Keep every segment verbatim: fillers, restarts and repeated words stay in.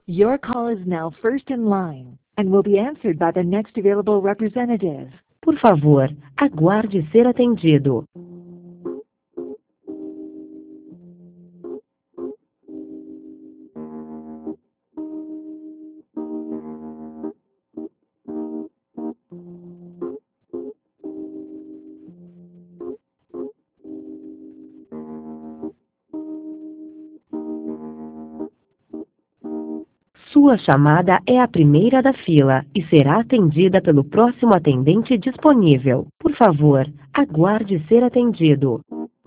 Your call is now first in line and will be answered by the next available representative. Por favor, aguarde ser atendido. Sua chamada é a primeira da fila e será atendida pelo próximo atendente disponível. Por favor, aguarde ser atendido.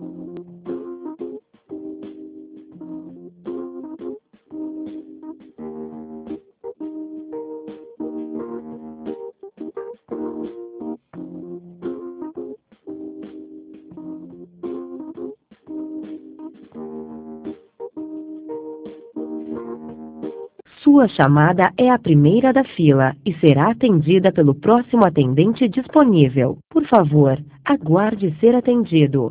Sua chamada é a primeira da fila e será atendida pelo próximo atendente disponível. Por favor, aguarde ser atendido.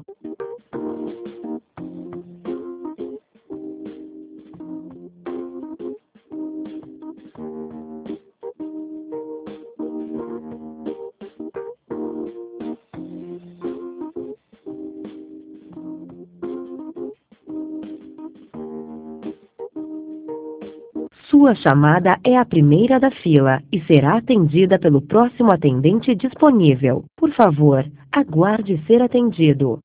Sua chamada é a primeira da fila e será atendida pelo próximo atendente disponível. Por favor, aguarde ser atendido.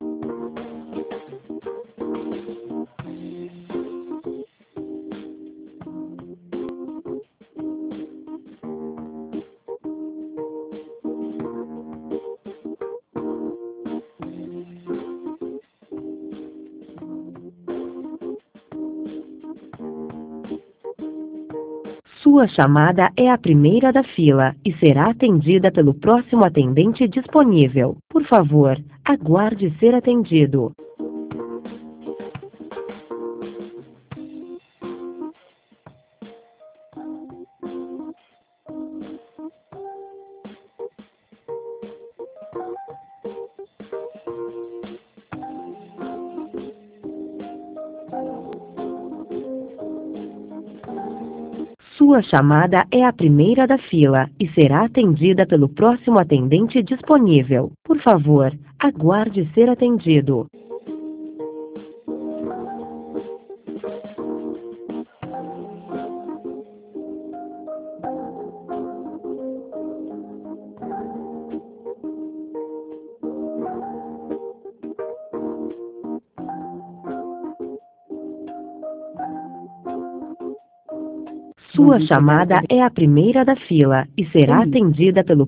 Sua chamada é a primeira da fila e será atendida pelo próximo atendente disponível. Por favor, aguarde ser atendido. Sua chamada é a primeira da fila e será atendida pelo próximo atendente disponível. Por favor, aguarde ser atendido. Sua chamada é a primeira da fila e será atendida pelo